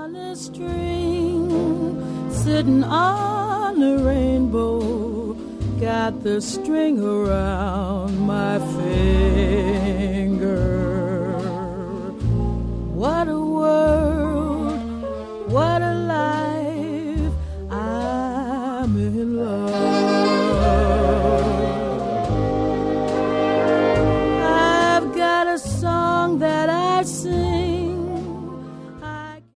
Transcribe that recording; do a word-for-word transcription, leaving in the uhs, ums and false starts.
on a string, sitting on a rainbow, got the string around my finger.